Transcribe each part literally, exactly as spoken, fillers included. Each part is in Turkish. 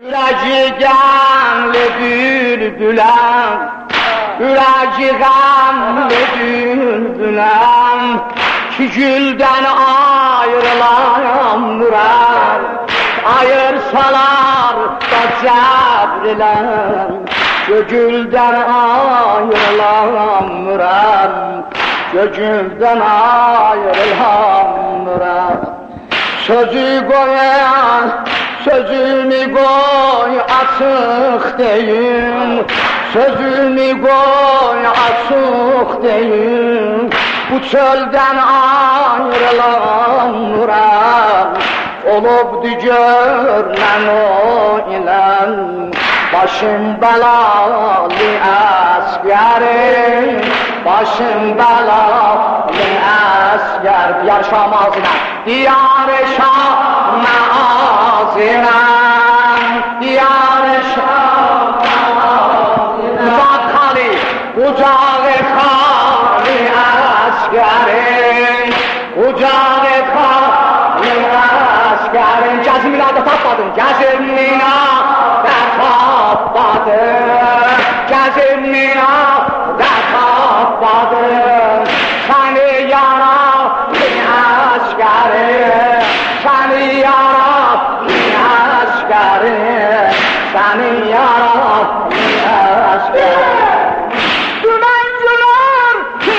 Üreci gamlı bülbülem, üreci gamlı bülbülem, ki gülden ayrılan murar, ayırsalar da cebrilem, gülden ayrılan murar, gülden ayrılan murar. Sözü koyan, sözümü koy açık deyin, sözümü koy açık deyin, bu çölden ayrılan murar, olubdu görünen o ile, başım belalı askerim, başım belalı asker, diyar Şam ağzına, diyar Şam ağzına, diyar Şam ağzına, uzak hali, uzak hali askerim, uzak hali askerim, Cazim'in adı tatmadım, Cazim'in adı tatmadım, Cazim'in adı tatmadım, seni yaralı askerim, seni yaralı askerim, seni yaralı askerim. Dümenciler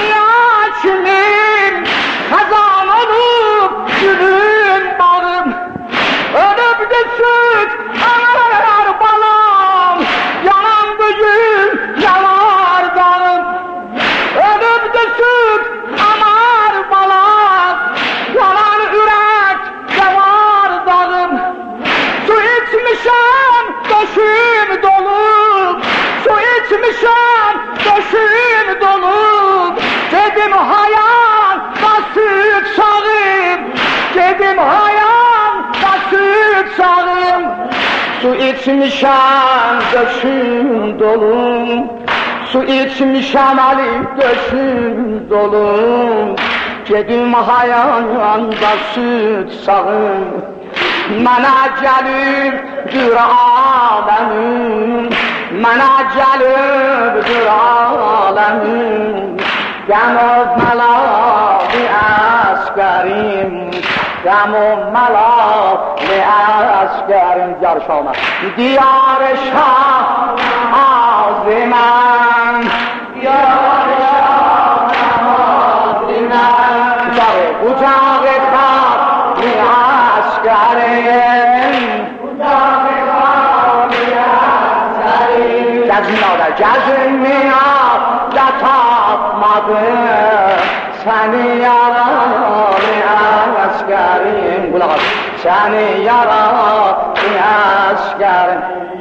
kiyaçmin, kazan olup gülün bağım, ölüp de süt ağlar balam, yanan bugün yanar dağım, ölüp de süt ağlar balam, yanan ürek yanar dağım, su içmişem döşüm dolu, su içmişem döşüm dolu, dedim hayal da süt sağım, dedim hayal da süt sağım, su içmişem döşüm dolu, su içmişem Ali döşüm dolu, dedim hayal da süt sağım, mənə gəlibdir aləmin, mənə gəlibdir aləmin, qəmov məlalı əskərim, qəmov məlalı əskərim, diyar Şam'a, diyar Şam aziməm, diyar Şam aziməm, ucağı xatli askerim, ucağı xatli askerim, Gəzmin ağda, gəzmin ağda tapmadım, səni yaralı askerim, qulaq as, səni yaralı askerim.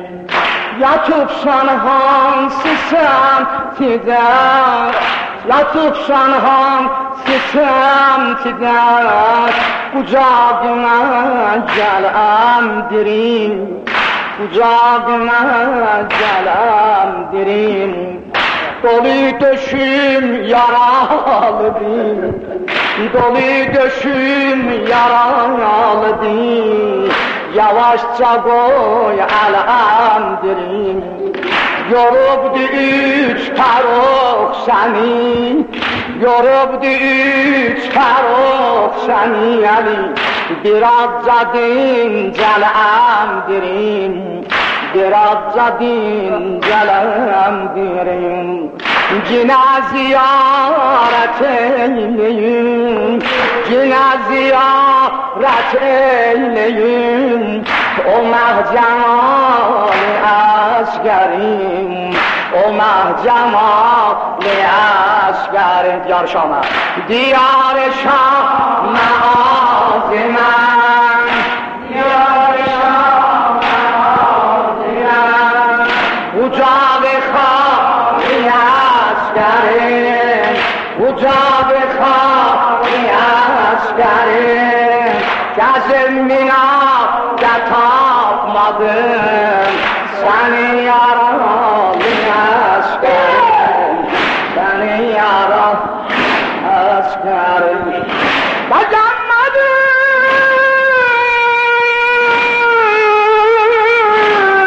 Yatıbsan hansı semtidən, yatıbsan hansı semtidən, qucağına gələm dirim, qucağına gələm dirim, dolu döşüm yaralıdır, dolu döşüm yaralıdır, yavaşça qoy ələm dirim, yorubdu üç fərux səni, yorubdu üç fərux səni Əli, birazca dincələm dirim, birazca dincələm dirim, yine ziyaret eyleyim, yine ziyaret eyleyim, o mehcemali askerim, o mehcemali askerim, diyar Şam'a, diyar Şam'a azimem, diyar Şam'a azimem, ucağı khali askerim, ucağı khali askerim, Gəzmin ağda tapmadım, səni yaralı askerim, səni yaralı askerim. Dayanmadım,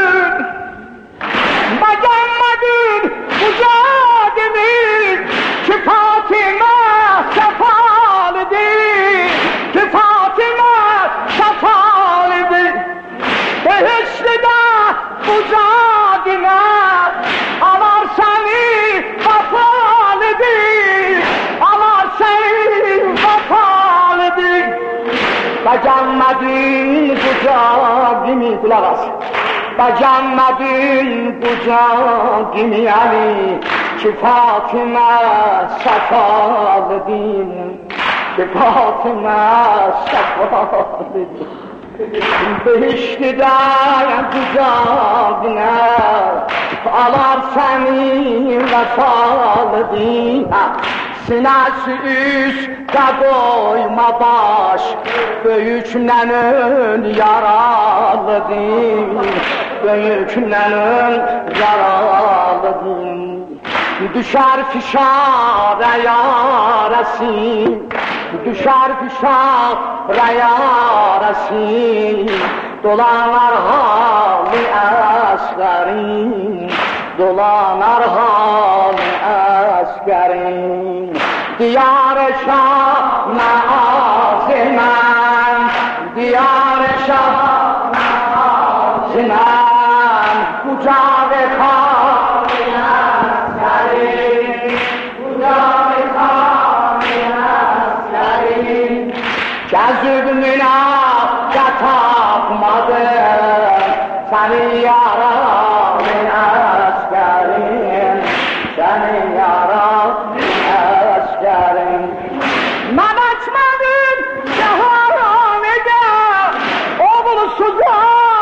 Behişli de bucağına alar seni vafalıdır, alar seni vafalıdır. Becenmedin bucağını, kulak as. Becenmedin bucağını Ali, ki Fatıma safalıdır, ki Fatıma safalıdır. Behişli de bucağına alar seni vefalıdır. Sinəsi üstə qoyma baş, böyüklərin yaralıdır, böyüklərin yaralıdır. Düşər fişarə yarəsin, düşər fişarə yarəsin, dolanar hali əsgərin, dolanar hali əsgərin. Diyar-ı Şah nazimən, diyar-ı Şah nazimən, bucağı kâr-ı əsgərin, bucağı kâr-ı əsgərin. Gəzib münaqə tapmadım, səni yaralı əsgərin, səni yaralı əsgərin. Mən açmadım cəhanədə, oğulsuza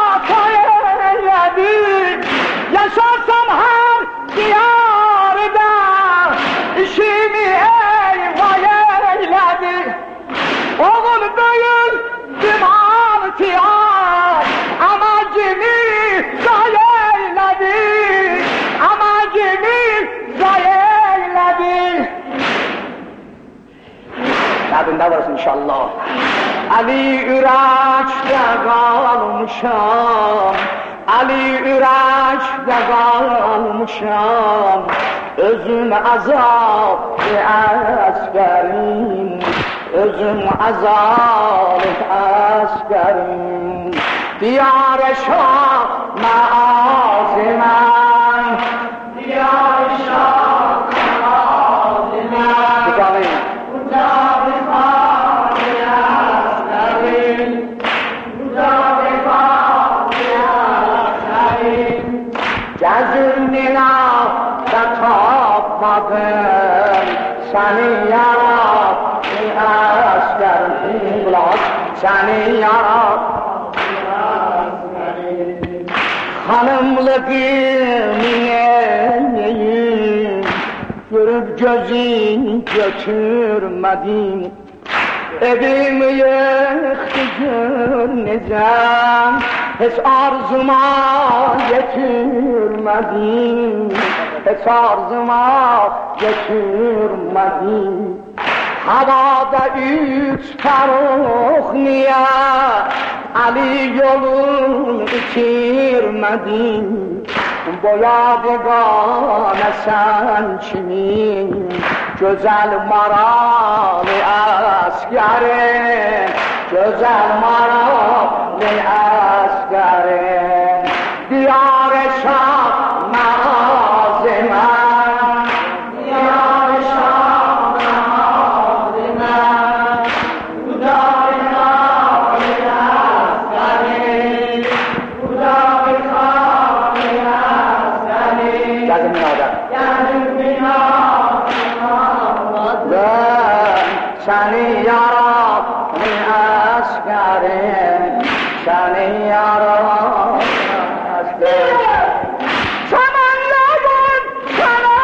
tayədir. Yaşarsam hər diyarda, işimi eyvay eylədi. Oğul böyül diman tiyar, amacını zay eylədi, amacını zay eylədi. Yadında varsın inşallah. Ali ürəkdə qalmışam, Ali ürəkdə qalmışam, özüm əzab-ı əsgərim, özüm əzab-ı əsgərim. Diyar-ı Şah nazimən, diyar-ı Şah nazimən, bucağı kâr-ı əsgərin, bucağı kâr-ı əsgərin. Gəzirnina da tapmadım, səni yaralı əsgərin, səni yaralı əsgərin. Hanımlığımı neyim, görüb gözün götürmədim, evimi yıxdı gör necəm, heç arzuma yetirmədim, heç arzuma yetirmədim. Havada üç fərux niyə, Ali yolun itirmədim, boyadı qanə sən kimin, gözəl maralı əsgərin, gözəl maralı əsgərin. Diyar-ı Şah nazimən, diyar-ı Şah nazimən, bucağı kâr-ı əsgərin, bucağı kâr-ı əsgərin. Gəzin binada, gəzin binada, səni yaralı əsgərin, səni yaralı əsgərin. Samanlıqın sana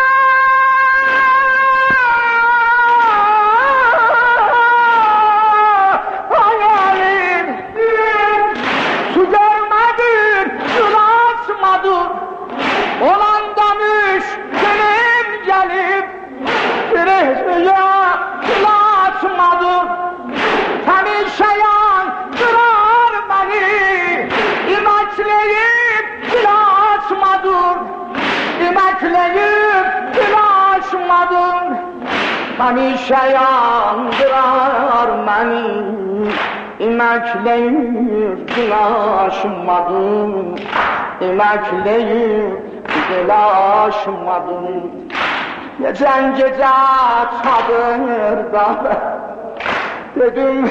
hayalim, su görmədir, yol açmadır, olan demiş günüm gelip Birihliye yol açmadır. Seni şeyan kırar beni, İmekleyip dil açmadır, İmekleyip dil açmadır. Seni şeyan kırar beni, İmekleyip gülaşmadım, İmekleyip gülaşmadım. Geçen gece çadırda dedim,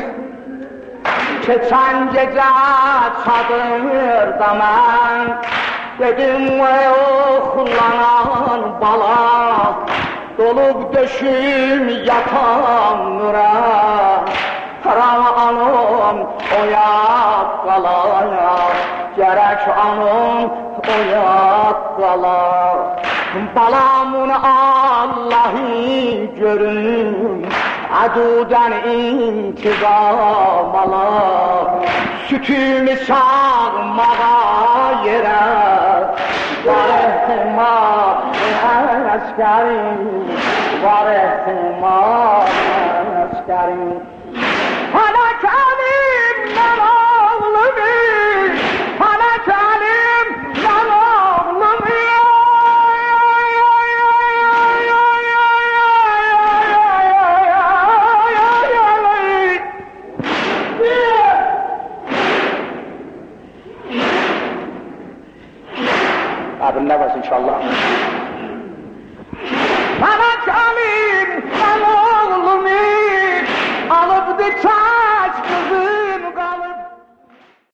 geçen gece çadırda ben dedim, vay oğlanan bala, dolup döşüm yatan nura, Haram anım oyak kalaya, gerek anım oyak kala. Balamın Allah'ı görün, aduden intizam ala. Sütümü sağmağa yere, var ehtimam askerim, var ehtimam askerim. Felek elimden oğlumu, felek elimden oğlumu. Abinle bas inşallah. Felek elimden oğlumu.